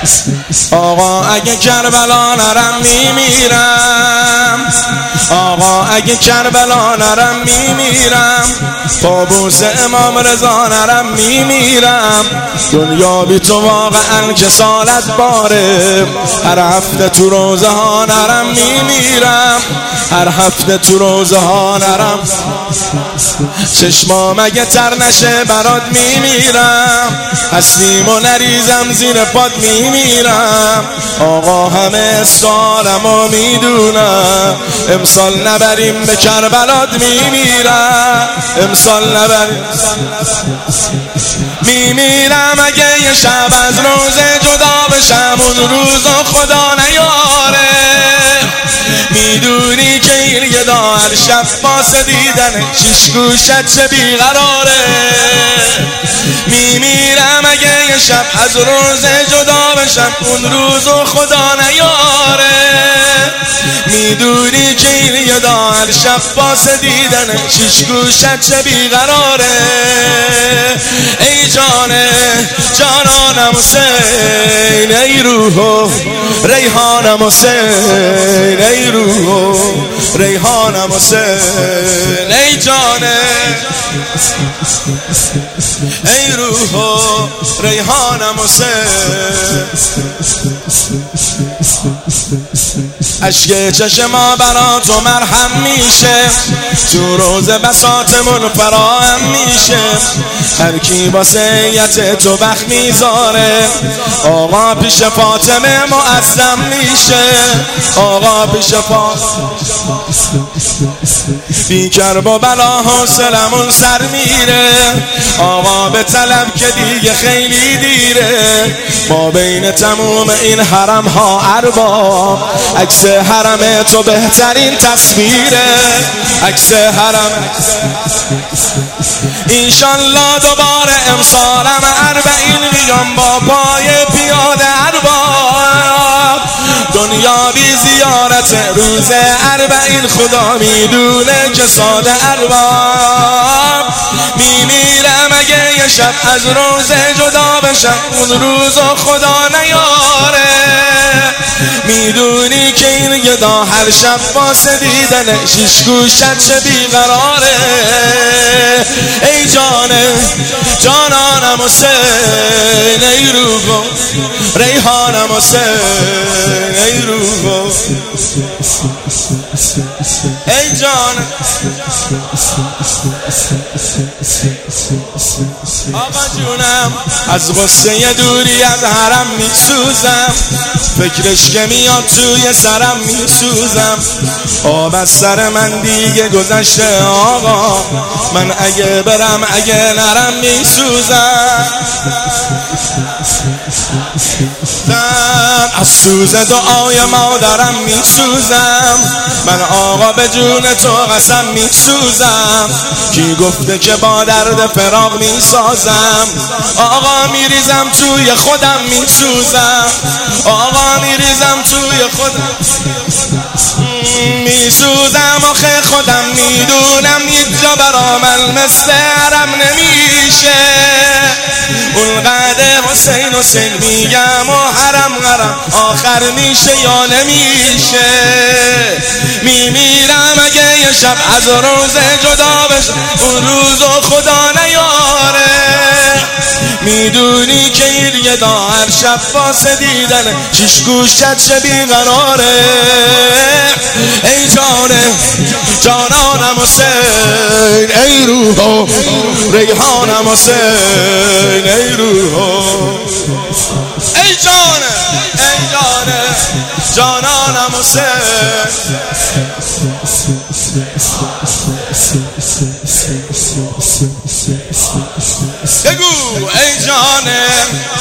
آقا اگه کربلا نرم میمیرم، آقا اگه کربلا نرم میمیرم، طاووس امام رضا نرم میمیرم. دنیا بی تو واقعا کسالت باره، هر هفته تو روزه ها نرم میمیرم، هر هفته تو روزه ها نرم. چشمام اگه تر نشه برات میمیرم، هستیم و نریزم زیر پات میمیرم. آقا همه اسرارم و میدونم، امسال نبریم به کربلات میمیرم، امسال نبریم میمیرم. اگه یه شب از روزه جدا بشم، اون روزو خدا نیاره. میدونی که این گدا هر شب واسه دیدن شیش گوشت چه بیقراره. میمیرم اگه یه شب از روزه جدا بشم، اون روزو خدا نیاره. میدونی که این گدا هر شب واسه دیدن شیش گوشت چه بیقراره. ای جانه جانانم حسین، ای روحو ریحانم حسین، ای روحو ریحانم حسین. ای جانه ای روحو ریحانم حسین. اشک چشم ما برا تو مرهم میشه، تو روز بساطمون فراهم میشه. هر کی واسه یت تو بخت میذاره، آقا پیش فاطمه معظم میشه، آقا پیش فاطمه. بی کرب و بلا حوصلمون سر میره، آقا به طلب که دیگه خیلی دیره. ما بین تموم این حرم ها ارباب، عکس حرم تو بهترین تصویره، عکس حرم. انشالله دوباره امسالم 40 میام با پای پیاده ارباب. دنیا بی زیارت روز 40 خدا میدونه که ساده ارباب. میمیرم اگه یه شب از روزه جدا بشم، اون روزو خدا نیاره. میدونی که این گدا هر شب واسه دیدن شیش گوشت چه بیقراره. ای جانه جانانم حسین، ای روحو ریحانم حسین، ای روحو ای جانه. آقا جونم از غصه دوری از حرم میسوزم، فکرش که میاد توی سرم میسوزم. آب از سر من دیگه گذشته آقا، من اگه برم اگه نرم میسوزم. از سوز دعای مادرم میسوزم، من آقا به جون تو قسم میسوزم. کی گفته که با درد فراق میسازم، آقا میریزم توی خودم میسوزم، آقا میریزم توی خودم میسوزم. آخه خودم میدونم یک جا برا من مثل حرم نمیشه. اونقدر حسین حسین میگم و حرم آخر میشه یا نمیشه. میمیرم اگه یه شب از روزه جدا بشم، اون روزو خدا نیاره. میدونی که این گدا هر شب واسه دیدن شیش گوشت چه بیقراره. ای جانه جانانم حسین، ای روحو ریحانم حسین، ای روحو ای جانه ای جانه جانانم حسین. بگو ای جانه